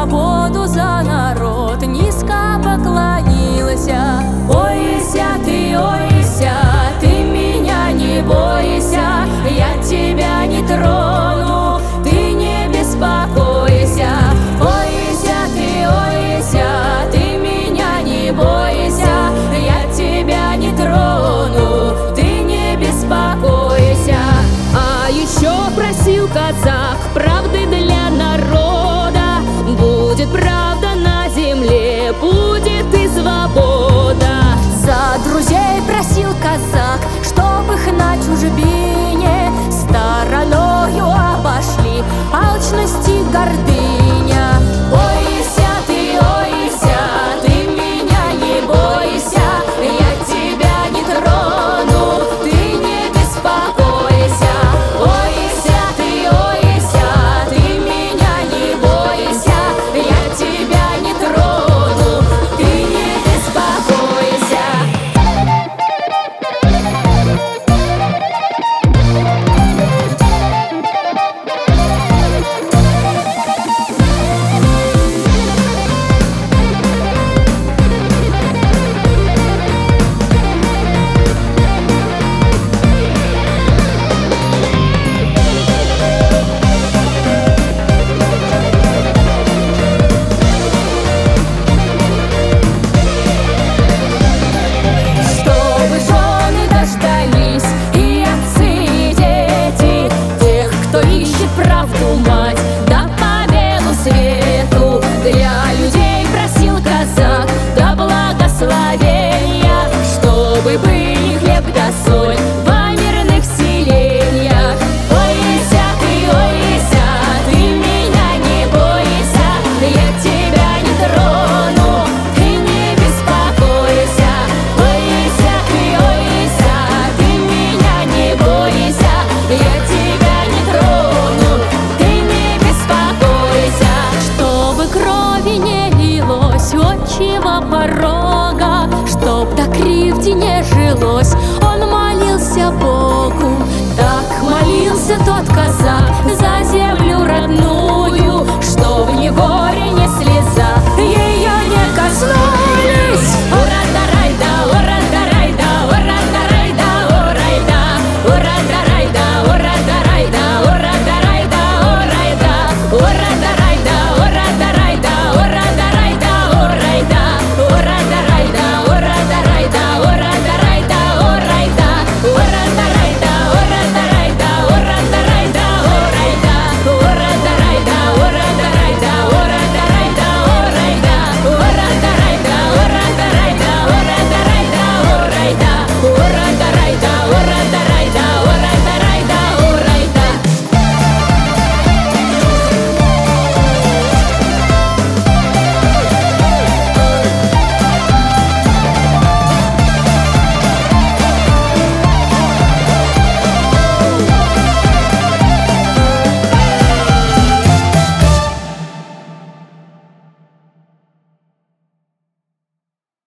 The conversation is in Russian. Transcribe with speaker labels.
Speaker 1: свободу за народ низко поклонился. Ойся ты, меня не бойся, я тебя не трону, ты не беспокойся. Ойся ты, меня не бойся, я тебя не трону, ты не беспокойся. А еще просил казак правды для народа, будет правда на земле, будет и свобода. За друзей просил казак, чтоб их на чужбине стороною обошли алчность и гордыня. Ойся ты, меня не бойся, я тебя не трону, ты не беспокойся. Ойся ты, меня не бойся, я тебя не трону, ты не беспокойся. Правду, мать, да по белу свету, для людей просил казак, да благословения, чтобы были хлеб да соль во мирных селениях. Ойся ты, меня не бойся, я тебя не трону, ты не беспокойся. Ойся ты, меня не бойся, я тебя не трону, чтобы крови не лилось отчего порога, чтоб до кривди не жилось